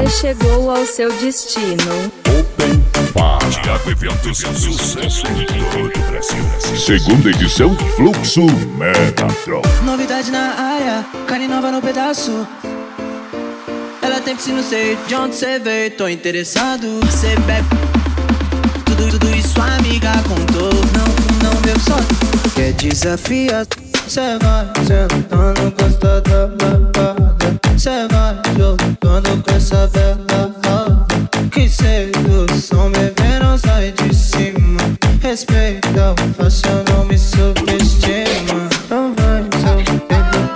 chegou ao seu destino. Open Bar. Thiago Eventos, sucesso em todo o Brasil. Segunda edição, Fluxo Megatron. Novidade na área, carne nova no pedaço. Ela tem piscina, não sei de onde cê veio. Tô interessado, cê bebe tudo isso a amiga contou. Não bebo só, quer desafiar. Cê vai sentando gosta da lavada. Cê vai jogando com essa vela. Que sedução, bebê, não sai de cima. Respeita o fácil, não me subestima. Não vai descendo,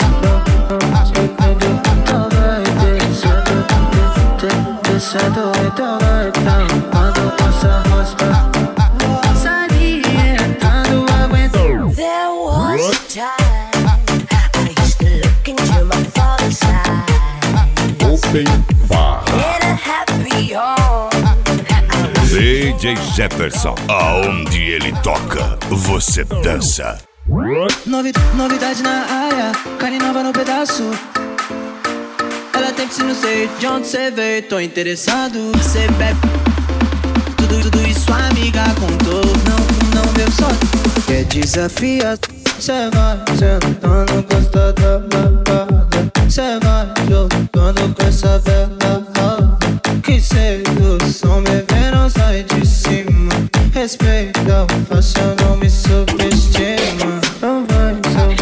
então vai tampando nossa rosta. Salientando, aguentou. There was a time I used to look into my father's eyes. Open Bar. In a happy home. DJ Jefferson, aonde ele toca, você dança. Novidade na área, carne nova no pedaço. Ela tem piscina, não sei de onde cê veio. Tô interessado, cê bebe tudo isso a amiga contou. Não bebo só, quer desafiar. Cê vai sentando gosta da lavada. Cê vai jogando com essa vela. Que sedução, bebê, não sai de cima. Respeita o fácil, não me subestima. Não vai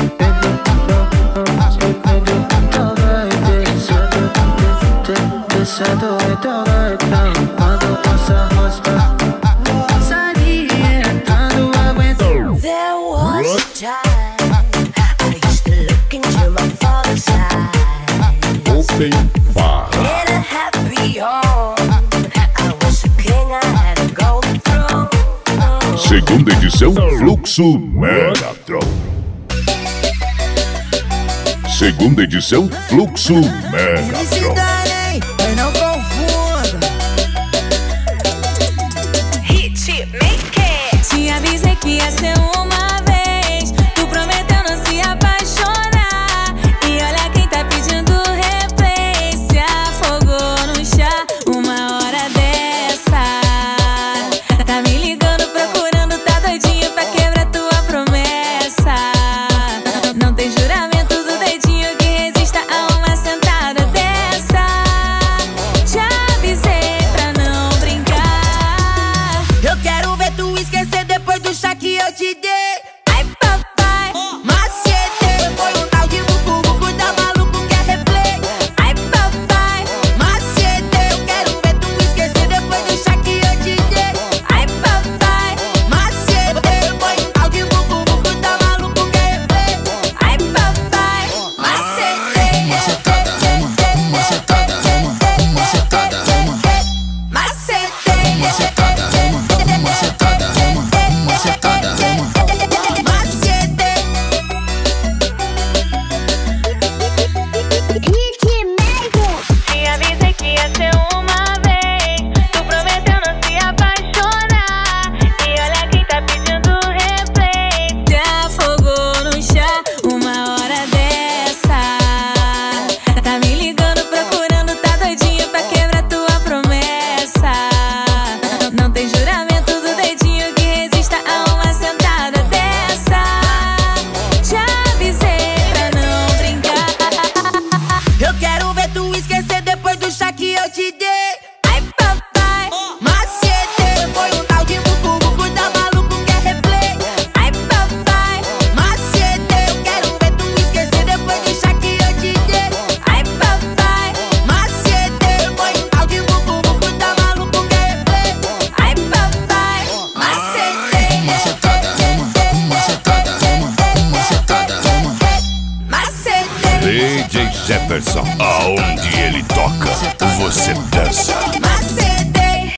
descendo, então vai tampando nossa rosta. Salientando, aguentou. There was a time I used to look into my father's eyes. Open Bar. In a happy home, I was a king, I had a golden throne. Segunda edição, Fluxo Megatron. Segunda edição, Fluxo Megatron. Mas não confunda. Hit maker. Te avisei que ia ser uma vez. Tu prometeu não se apaixonar. E olha quem tá pedindo replay. Se afogou no chá uma hora dessa. Tá me ligando, procurando, tá doidinho pra quebrar tua promessa. Não tem juramento do dedinho que resista a uma sentada dessa. Já avisei pra não brincar. Eu quero ver tu esquecer depois do chá que eu te dei. Ai, papai, Macete, foi um tal de bubu, tá maluco, quer replay. ai, papai, Macete, eu quero ver tu esquecer depois do chá que eu te dei. ai, papai, Macete, foi um tal de bubu, tá maluco, quer replay. ai, papai. Macete, Macetada, macetada, macetada, macete, macetada, macetada, macetada, macete. Te avisei que ia ser uma vez. Tu prometeu não se apaixonar. E olha quem tá pedindo replay. Te afogou no chá uma hora dessa. Tá me ligando, procurando, tá doidinho pra quebrar tua promessa. Não tem juramento do dedinho que resista a uma sentada dessa. Já avisei pra não brincar. Eu quero ver tu esquecer depois do chá que eu te dei. Ai, papai, Macete, foi um tal de bubu, tá maluco, quer replay. ai, papai, Macete, eu quero ver tu esquecer depois do chá que eu te dei. ai, papai, Macete, foi um tal de bubu, tá maluco, quer replay. ai, papai. Macete, macetada, macetada, macetada, macete, DJ Jefferson, aonde ele toca, você dança.